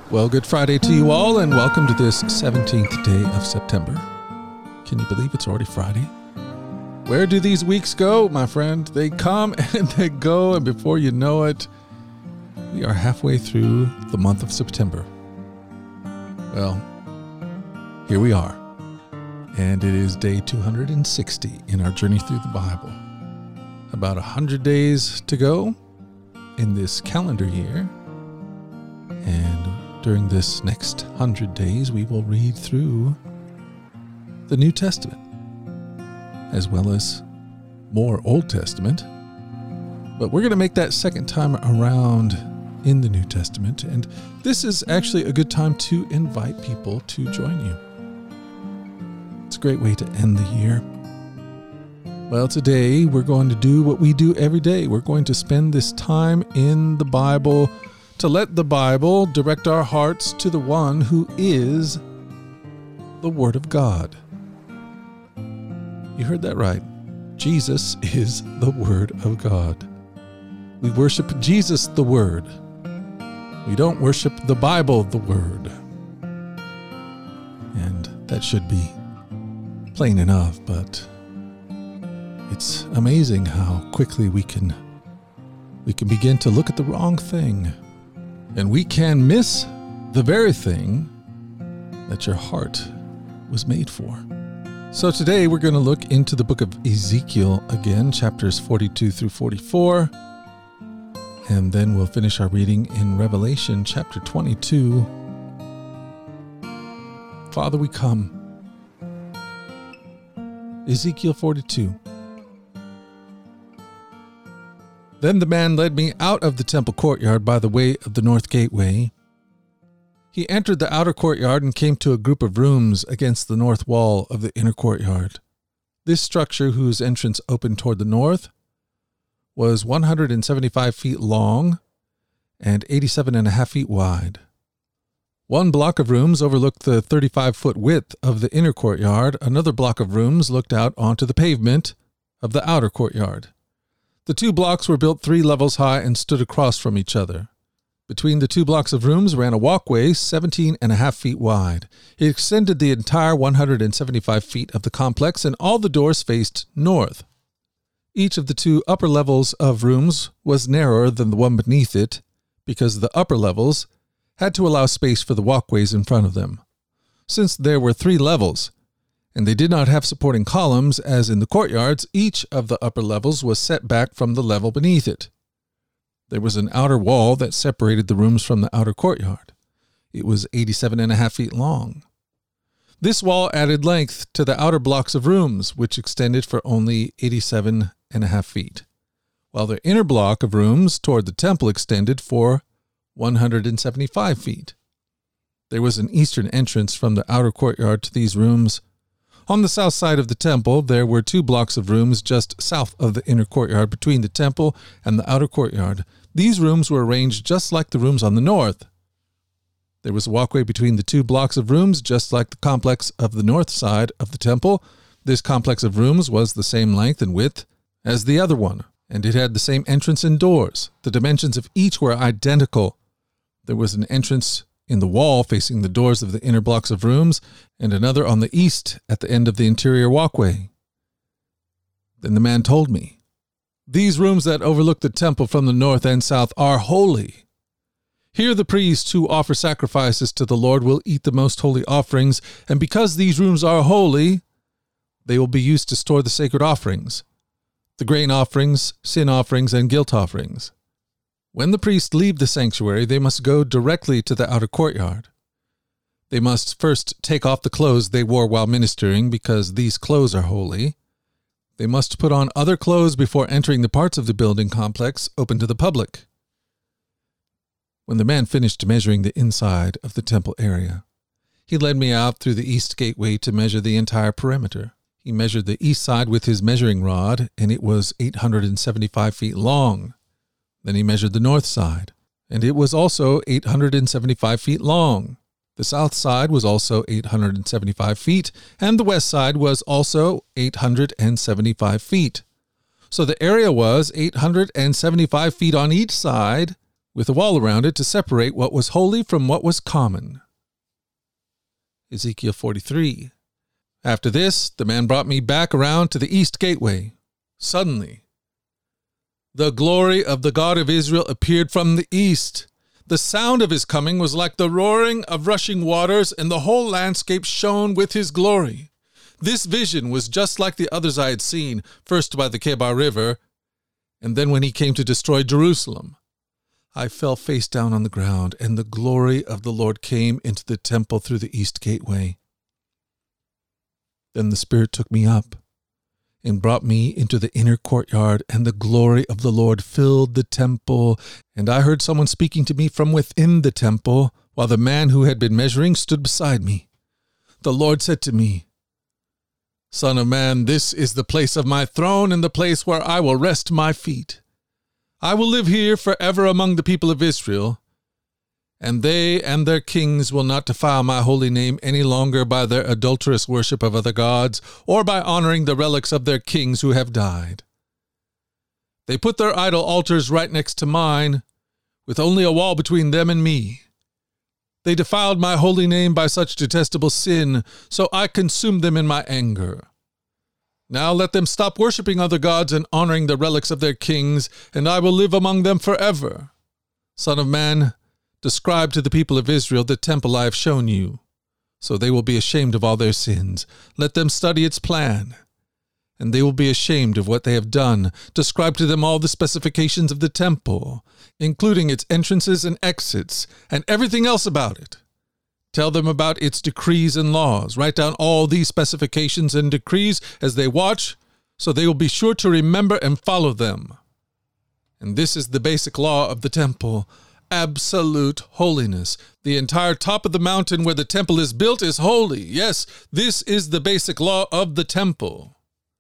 Well, good Friday to you all, and welcome to this 17th day of September. Can you believe it's already Friday? Where do these weeks go, my friend? They come and they go, and before you know it, we are halfway through the month of September. Well, here we are, and it is day 260 in our journey through the Bible. About 100 days to go in this calendar year, and during this next 100 days, we will read through the New Testament, as well as more Old Testament. But we're going to make that second time around in the New Testament, and this is actually a good time to invite people to join you. It's a great way to end the year. Well, today we're going to do what we do every day. We're going to spend this time in the Bible to let the Bible direct our hearts to the one who is the Word of God. You heard that right. Jesus is the Word of God. We worship Jesus, the Word. We don't worship the Bible, the Word. And that should be plain enough, but it's amazing how quickly we can begin to look at the wrong thing. And we can miss the very thing that your heart was made for. So today we're going to look into the book of Ezekiel again, chapters 42 through 44. And then we'll finish our reading in Revelation chapter 22. Father, we come. Ezekiel 42. Then the man led me out of the temple courtyard by the way of the north gateway. He entered the outer courtyard and came to a group of rooms against the north wall of the inner courtyard. This structure, whose entrance opened toward the north, was 175 feet long and 87.5 feet wide. One block of rooms overlooked the 35-foot width of the inner courtyard. Another block of rooms looked out onto the pavement of the outer courtyard. The two blocks were built 3 levels high and stood across from each other. Between the 2 blocks of rooms ran a walkway 17.5 feet wide. It extended the entire 175 feet of the complex, and all the doors faced north. Each of the 2 upper levels of rooms was narrower than the one beneath it, because the upper levels had to allow space for the walkways in front of them. Since there were 3 levels, and they did not have supporting columns as in the courtyards, each of the upper levels was set back from the level beneath it. There was an outer wall that separated the rooms from the outer courtyard. It was 87.5 feet long. This wall added length to the outer blocks of rooms, which extended for only 87.5 feet, while the inner block of rooms toward the temple extended for 175 feet. There was an eastern entrance from the outer courtyard to these rooms. On the south side of the temple, there were 2 blocks of rooms just south of the inner courtyard between the temple and the outer courtyard. These rooms were arranged just like the rooms on the north. There was a walkway between the 2 blocks of rooms, just like the complex of the north side of the temple. This complex of rooms was the same length and width as the other one, and it had the same entrance and doors. The dimensions of each were identical. There was an entrance in the wall facing the doors of the inner blocks of rooms, and another on the east at the end of the interior walkway. Then the man told me, "These rooms that overlook the temple from the north and south are holy. Here the priests who offer sacrifices to the Lord will eat the most holy offerings, and because these rooms are holy, they will be used to store the sacred offerings, the grain offerings, sin offerings, and guilt offerings. When the priests leave the sanctuary, they must go directly to the outer courtyard. They must first take off the clothes they wore while ministering, because these clothes are holy. They must put on other clothes before entering the parts of the building complex open to the public." When the man finished measuring the inside of the temple area, he led me out through the east gateway to measure the entire perimeter. He measured the east side with his measuring rod, and it was 875 feet long. Then he measured the north side, and it was also 875 feet long. The south side was also 875 feet, and the west side was also 875 feet. So the area was 875 feet on each side with a wall around it to separate what was holy from what was common. Ezekiel 43. After this, the man brought me back around to the east gateway. Suddenly, the glory of the God of Israel appeared from the east. The sound of his coming was like the roaring of rushing waters, and the whole landscape shone with his glory. This vision was just like the others I had seen, first by the Kebar River, and then when he came to destroy Jerusalem. I fell face down on the ground, and the glory of the Lord came into the temple through the east gateway. Then the Spirit took me up and brought me into the inner courtyard, and the glory of the Lord filled the temple. And I heard someone speaking to me from within the temple, while the man who had been measuring stood beside me. The Lord said to me, "Son of man, this is the place of my throne and the place where I will rest my feet. I will live here forever among the people of Israel, and they and their kings will not defile my holy name any longer by their adulterous worship of other gods, or by honoring the relics of their kings who have died. They put their idol altars right next to mine, with only a wall between them and me. They defiled my holy name by such detestable sin, so I consumed them in my anger. Now let them stop worshipping other gods and honoring the relics of their kings, and I will live among them forever. Son of man, describe to the people of Israel the temple I have shown you, so they will be ashamed of all their sins. Let them study its plan, and they will be ashamed of what they have done. Describe to them all the specifications of the temple, including its entrances and exits, and everything else about it. Tell them about its decrees and laws. Write down all these specifications and decrees as they watch, so they will be sure to remember and follow them. And this is the basic law of the temple: absolute holiness. The entire top of the mountain where the temple is built is holy. Yes, this is the basic law of the temple.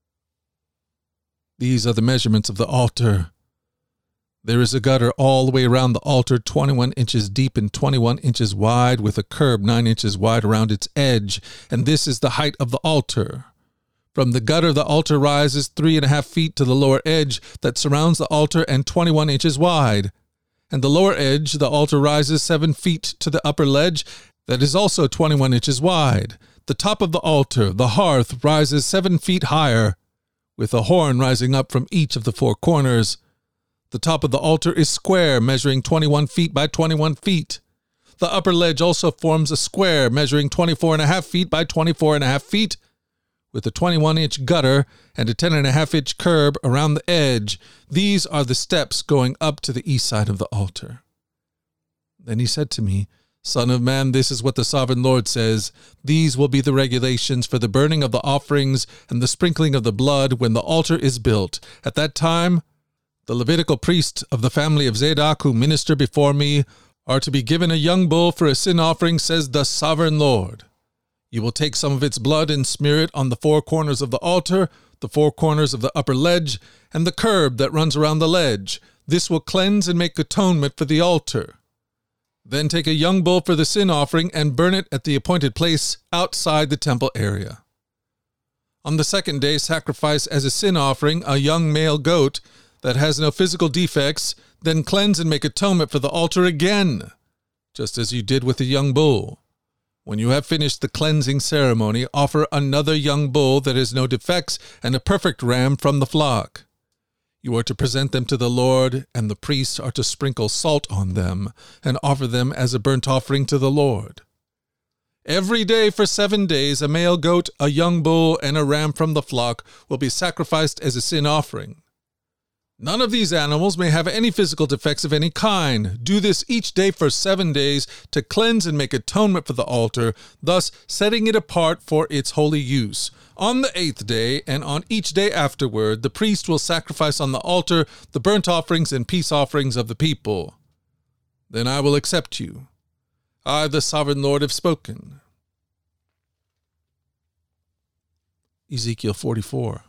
These are the measurements of the altar. There is a gutter all the way around the altar, 21 inches deep and 21 inches wide, with a curb 9 inches wide around its edge, and this is the height of the altar. From the gutter, the altar rises 3.5 feet to the lower edge that surrounds the altar, and 21 inches wide. And the lower edge, the altar rises 7 feet to the upper ledge that is also 21 inches wide. The top of the altar, the hearth, rises 7 feet higher, with a horn rising up from each of the 4 corners. The top of the altar is square, measuring 21 feet by 21 feet. The upper ledge also forms a square, measuring 24.5 feet by 24.5 feet, with a 21-inch gutter and a 10.5-inch curb around the edge. These are the steps going up to the east side of the altar. Then he said to me, "Son of man, this is what the sovereign Lord says. These will be the regulations for the burning of the offerings and the sprinkling of the blood when the altar is built. At that time, the Levitical priests of the family of Zadok who minister before me are to be given a young bull for a sin offering, says the sovereign Lord. You will take some of its blood and smear it on the 4 corners of the altar, the 4 corners of the upper ledge, and the curb that runs around the ledge. This will cleanse and make atonement for the altar. Then take a young bull for the sin offering and burn it at the appointed place outside the temple area. On the 2nd day, sacrifice as a sin offering a young male goat that has no physical defects, then cleanse and make atonement for the altar again, just as you did with the young bull. When you have finished the cleansing ceremony, offer another young bull that has no defects and a perfect ram from the flock. You are to present them to the Lord, and the priests are to sprinkle salt on them and offer them as a burnt offering to the Lord. Every day for 7 days, a male goat, a young bull, and a ram from the flock will be sacrificed as a sin offering. None of these animals may have any physical defects of any kind. Do this each day for 7 days to cleanse and make atonement for the altar, thus setting it apart for its holy use. On the 8th day, and on each day afterward, the priest will sacrifice on the altar the burnt offerings and peace offerings of the people. Then I will accept you. I, the sovereign Lord, have spoken." Ezekiel 44.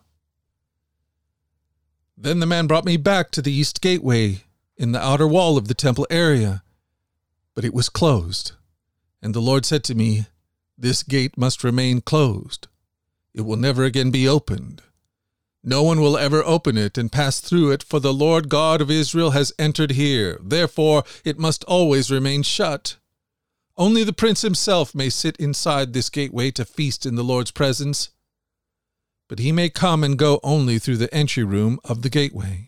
Then the man brought me back to the east gateway in the outer wall of the temple area, but it was closed. And the Lord said to me, "This gate must remain closed. It will never again be opened. No one will ever open it and pass through it, for the Lord God of Israel has entered here. Therefore it must always remain shut. Only the prince himself may sit inside this gateway to feast in the Lord's presence, but he may come and go only through the entry room of the gateway."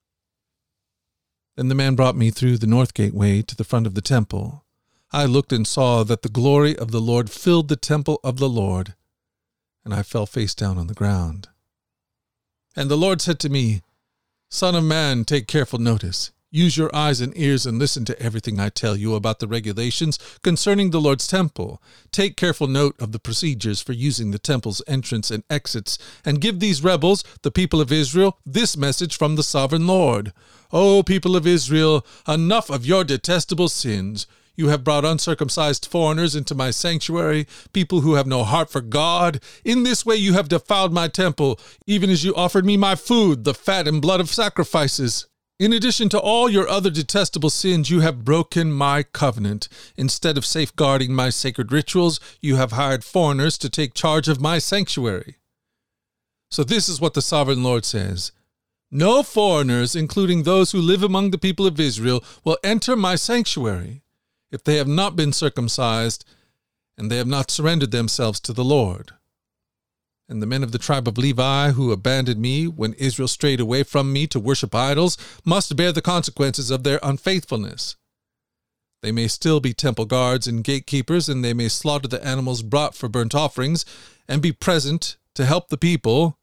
Then the man brought me through the north gateway to the front of the temple. I looked and saw that the glory of the Lord filled the temple of the Lord, and I fell face down on the ground. And the Lord said to me, "Son of man, take careful notice. Use your eyes and ears and listen to everything I tell you about the regulations concerning the Lord's temple. Take careful note of the procedures for using the temple's entrance and exits, and give these rebels, the people of Israel, this message from the sovereign Lord. O people of Israel, enough of your detestable sins. You have brought uncircumcised foreigners into my sanctuary, people who have no heart for God. In this way you have defiled my temple, even as you offered me my food, the fat and blood of sacrifices. In addition to all your other detestable sins, you have broken my covenant. Instead of safeguarding my sacred rituals, you have hired foreigners to take charge of my sanctuary." So this is what the sovereign Lord says: "No foreigners, including those who live among the people of Israel, will enter my sanctuary if they have not been circumcised and they have not surrendered themselves to the Lord. And the men of the tribe of Levi who abandoned me when Israel strayed away from me to worship idols must bear the consequences of their unfaithfulness. They may still be temple guards and gatekeepers, and they may slaughter the animals brought for burnt offerings and be present to help the people.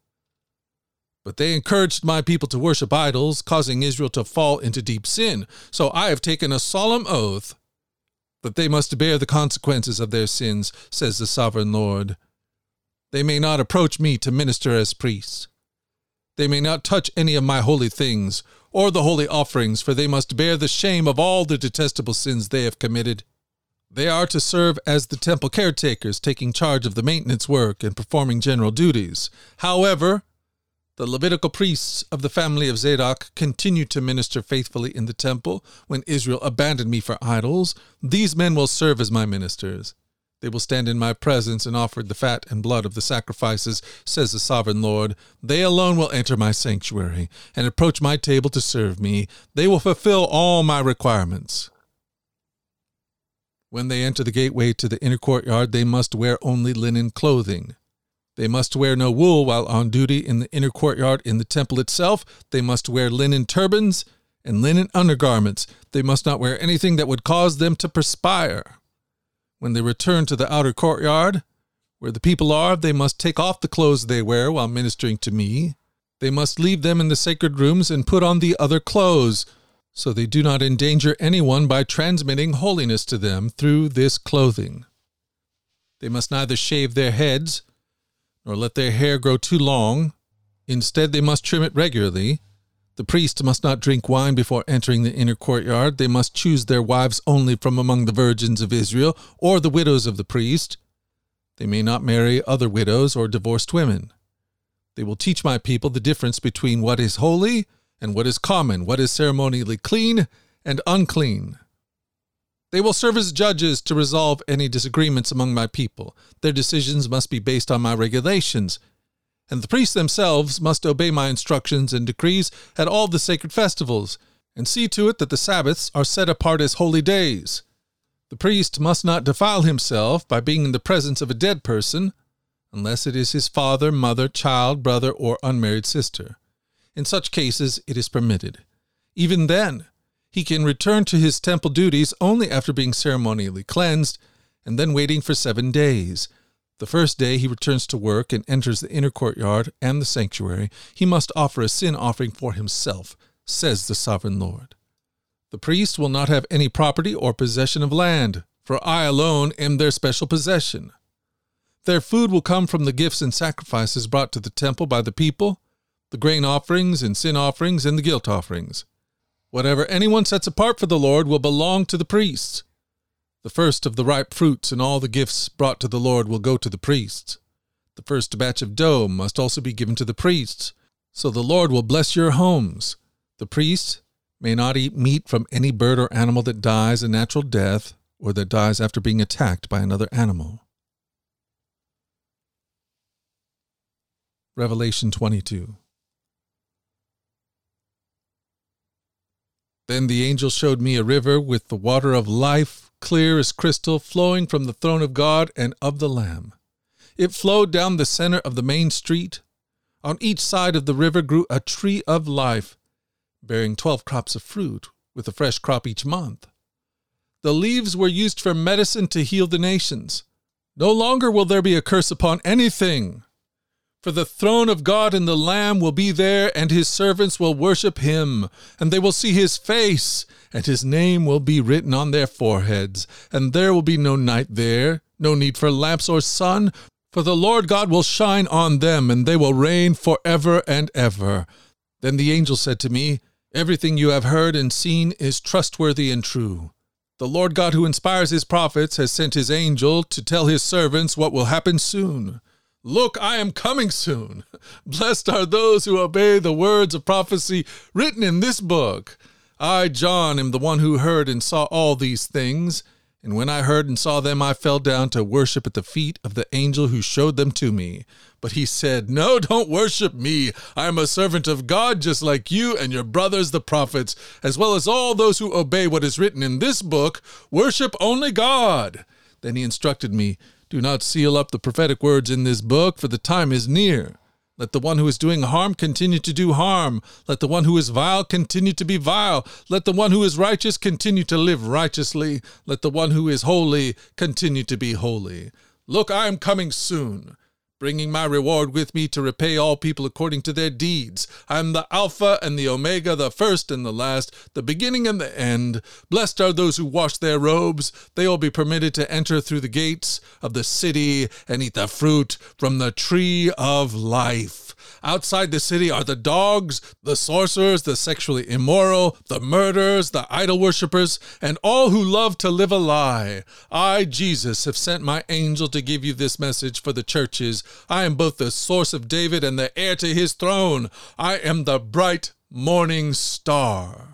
But they encouraged my people to worship idols, causing Israel to fall into deep sin. So I have taken a solemn oath that they must bear the consequences of their sins, says the sovereign Lord. They may not approach me to minister as priests. They may not touch any of my holy things or the holy offerings, for they must bear the shame of all the detestable sins they have committed. They are to serve as the temple caretakers, taking charge of the maintenance work and performing general duties. However, the Levitical priests of the family of Zadok continue to minister faithfully in the temple when Israel abandoned me for idols. These men will serve as my ministers. They will stand in my presence and offer the fat and blood of the sacrifices, says the sovereign Lord. They alone will enter my sanctuary and approach my table to serve me. They will fulfill all my requirements. When they enter the gateway to the inner courtyard, they must wear only linen clothing. They must wear no wool while on duty in the inner courtyard in the temple itself. They must wear linen turbans and linen undergarments. They must not wear anything that would cause them to perspire. When they return to the outer courtyard, where the people are, they must take off the clothes they wear while ministering to me. They must leave them in the sacred rooms and put on the other clothes, so they do not endanger anyone by transmitting holiness to them through this clothing. They must neither shave their heads nor let their hair grow too long. Instead, they must trim it regularly. The priest must not drink wine before entering the inner courtyard. They must choose their wives only from among the virgins of Israel or the widows of the priest. They may not marry other widows or divorced women. They will teach my people the difference between what is holy and what is common, what is ceremonially clean and unclean. They will serve as judges to resolve any disagreements among my people. Their decisions must be based on my regulations, and the priests themselves must obey my instructions and decrees at all the sacred festivals, and see to it that the Sabbaths are set apart as holy days. The priest must not defile himself by being in the presence of a dead person, unless it is his father, mother, child, brother, or unmarried sister. In such cases, it is permitted. Even then, he can return to his temple duties only after being ceremonially cleansed and then waiting for 7 days. The first day he returns to work and enters the inner courtyard and the sanctuary. He must offer a sin offering for himself, says the sovereign Lord. The priest will not have any property or possession of land, for I alone am their special possession. Their food will come from the gifts and sacrifices brought to the temple by the people, the grain offerings and sin offerings and the guilt offerings. Whatever anyone sets apart for the Lord will belong to the priests. The first of the ripe fruits and all the gifts brought to the Lord will go to the priests. The first batch of dough must also be given to the priests, so the Lord will bless your homes. The priests may not eat meat from any bird or animal that dies a natural death or that dies after being attacked by another animal. Revelation 22. Then the angel showed me a river with the water of life, clear as crystal, flowing from the throne of God and of the Lamb. It flowed down the center of the main street. On each side of the river grew a tree of life, bearing 12 crops of fruit, with a fresh crop each month. The leaves were used for medicine to heal the nations. No longer will there be a curse upon anything. For the throne of God and the Lamb will be there, and his servants will worship him, and they will see his face, and his name will be written on their foreheads. And there will be no night there, no need for lamps or sun, for the Lord God will shine on them, and they will reign forever and ever. Then the angel said to me, "Everything you have heard and seen is trustworthy and true. The Lord God who inspires his prophets has sent his angel to tell his servants what will happen soon. Look, I am coming soon. Blessed are those who obey the words of prophecy written in this book. I, John, am the one who heard and saw all these things. And when I heard and saw them, I fell down to worship at the feet of the angel who showed them to me. But he said, 'No, don't worship me. I am a servant of God, just like you and your brothers the prophets, as well as all those who obey what is written in this book. Worship only God.' Then he instructed me, 'Do not seal up the prophetic words in this book, for the time is near. Let the one who is doing harm continue to do harm. Let the one who is vile continue to be vile. Let the one who is righteous continue to live righteously. Let the one who is holy continue to be holy. Look, I am coming soon, bringing my reward with me to repay all people according to their deeds. I am the Alpha and the Omega, the first and the last, the beginning and the end. Blessed are those who wash their robes. They will be permitted to enter through the gates of the city and eat the fruit from the tree of life. Outside the city are the dogs, the sorcerers, the sexually immoral, the murderers, the idol worshippers, and all who love to live a lie. I, Jesus, have sent my angel to give you this message for the churches. I am both the source of David and the heir to his throne. I am the bright morning star."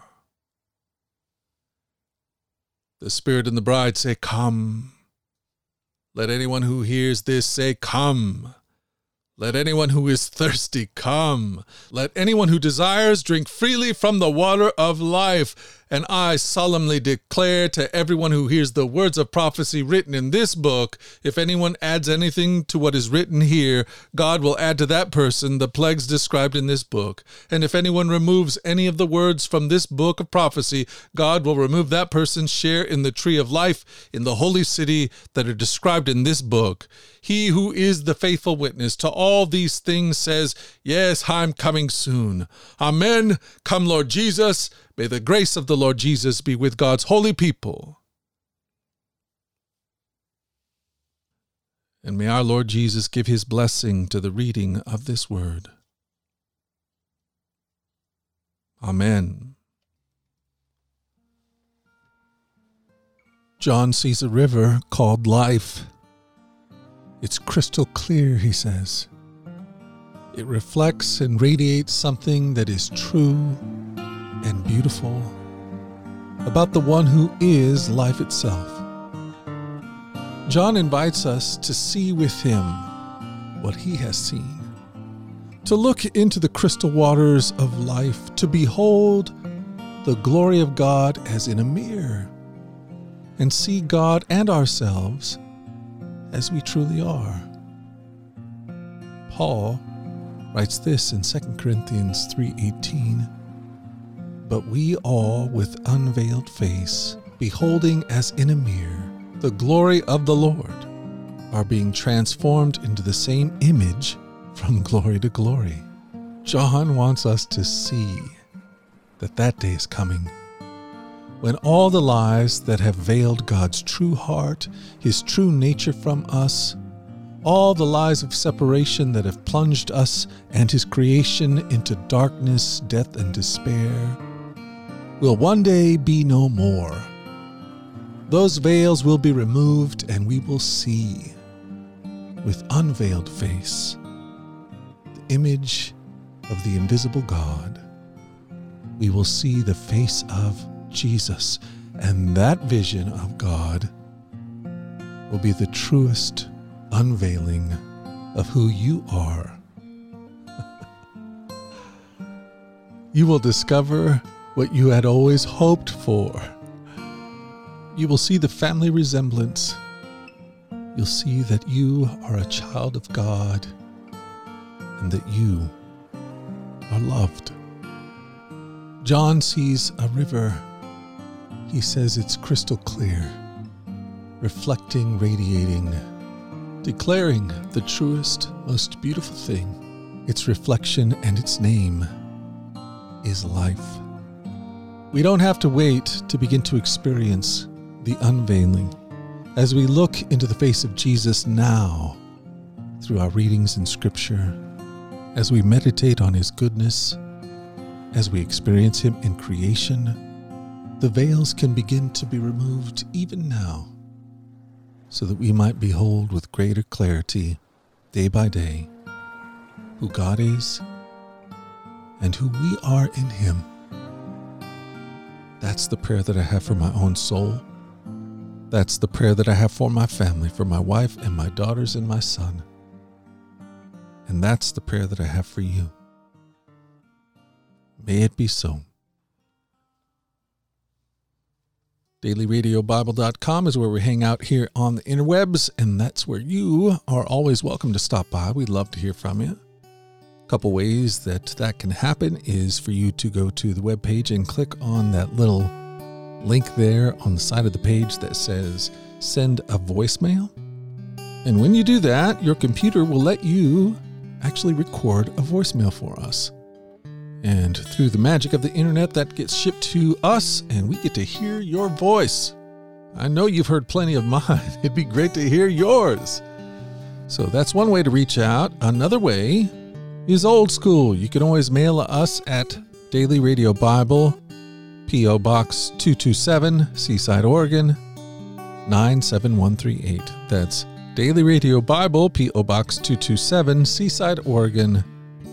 The Spirit and the bride say, "Come." Let anyone who hears this say, "Come." Let anyone who is thirsty come. Let anyone who desires drink freely from the water of life. And I solemnly declare to everyone who hears the words of prophecy written in this book, if anyone adds anything to what is written here, God will add to that person the plagues described in this book. And if anyone removes any of the words from this book of prophecy, God will remove that person's share in the tree of life in the holy city that are described in this book. He who is the faithful witness to all these things says, "Yes, I'm coming soon." Amen. Come, Lord Jesus. May the grace of the Lord Jesus be with God's holy people. And may our Lord Jesus give his blessing to the reading of this word. Amen. John sees a river called life. It's crystal clear, he says. It reflects and radiates something that is true and beautiful about the one who is life itself. John invites us to see with him what he has seen, to look into the crystal waters of life, to behold the glory of God as in a mirror, and see God and ourselves as we truly are. Paul writes this in 2 Corinthians 3:18, "But we all, with unveiled face, beholding as in a mirror the glory of the Lord, are being transformed into the same image from glory to glory." John wants us to see that that day is coming, when all the lies that have veiled God's true heart, his true nature from us, all the lies of separation that have plunged us and his creation into darkness, death, and despair, will one day be no more. Those veils will be removed, and we will see, with unveiled face, the image of the invisible God. We will see the face of Jesus, and that vision of God will be the truest unveiling of who you are. You will discover what you had always hoped for. You will see the family resemblance. You'll see that you are a child of God and that you are loved. John sees a river. He says it's crystal clear, reflecting, radiating, declaring the truest, most beautiful thing. Its reflection and its name is life. We don't have to wait to begin to experience the unveiling as we look into the face of Jesus now through our readings in Scripture, as we meditate on His goodness, as we experience Him in creation. The veils can begin to be removed even now, so that we might behold with greater clarity, day by day, who God is and who we are in Him. That's the prayer that I have for my own soul. That's the prayer that I have for my family, for my wife and my daughters and my son. And that's the prayer that I have for you. May it be so. DailyRadioBible.com is where we hang out here on the interwebs, and that's where you are always welcome to stop by. We'd love to hear from you. A couple ways that can happen is for you to go to the webpage and click on that little link there on the side of the page that says send a voicemail. And when you do that, your computer will let you actually record a voicemail for us. And through the magic of the internet, that gets shipped to us, and we get to hear your voice. I know you've heard plenty of mine. It'd be great to hear yours. So that's one way to reach out. Another way is old school. You can always mail us at Daily Radio Bible, P.O. Box 227, Seaside, Oregon, 97138. That's Daily Radio Bible, P.O. Box 227, Seaside, Oregon,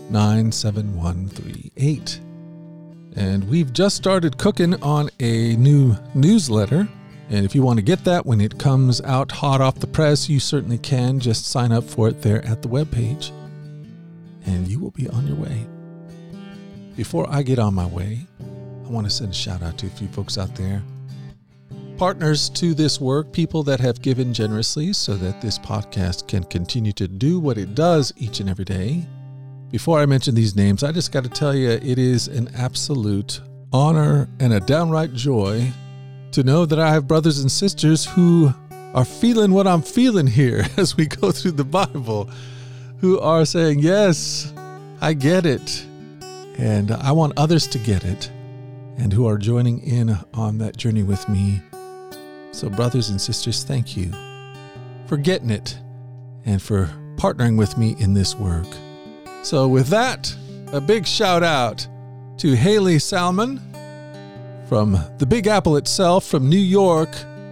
97138. And we've just started cooking on a new newsletter. And if you want to get that when it comes out hot off the press, you certainly can. Just sign up for it there at the webpage, and you will be on your way. Before I get on my way, I want to send a shout out to a few folks out there. Partners to this work, people that have given generously so that this podcast can continue to do what it does each and every day. Before I mention these names, I just got to tell you, it is an absolute honor and a downright joy to know that I have brothers and sisters who are feeling what I'm feeling here as we go through the Bible, who are saying, yes, I get it, and I want others to get it, and who are joining in on that journey with me. So brothers and sisters, thank you for getting it and for partnering with me in this work. So with that, a big shout out to Haley Salmon from the Big Apple itself, from New York,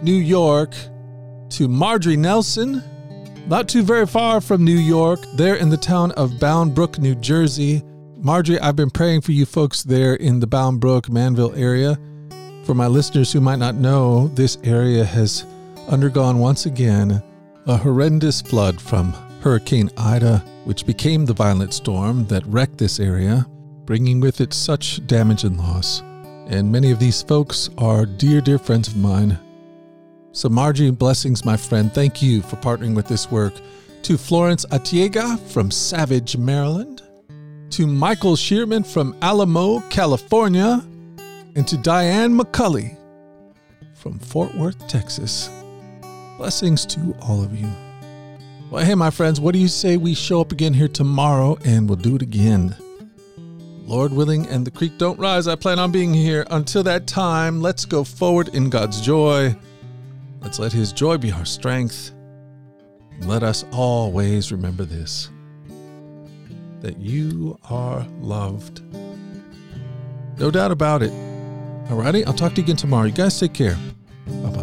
to Marjorie Nelson, not too very far from New York, there in the town of Bound Brook, New Jersey. Marjorie, I've been praying for you folks there in the Bound Brook, Manville area. For my listeners who might not know, this area has undergone once again a horrendous flood from Hurricane Ida, which became the violent storm that wrecked this area, bringing with it such damage and loss. And many of these folks are dear, dear friends of mine. So Margie, blessings, my friend. Thank you for partnering with this work. To Florence Atiega from Savage, Maryland. To Michael Shearman from Alamo, California. And to Diane McCulley from Fort Worth, Texas. Blessings to all of you. Well, hey, my friends, what do you say we show up again here tomorrow and we'll do it again? Lord willing, and the creek don't rise, I plan on being here. Until that time, let's go forward in God's joy. Let's let His joy be our strength. And let us always remember this, that you are loved. No doubt about it. Alrighty, I'll talk to you again tomorrow. You guys take care. Bye-bye.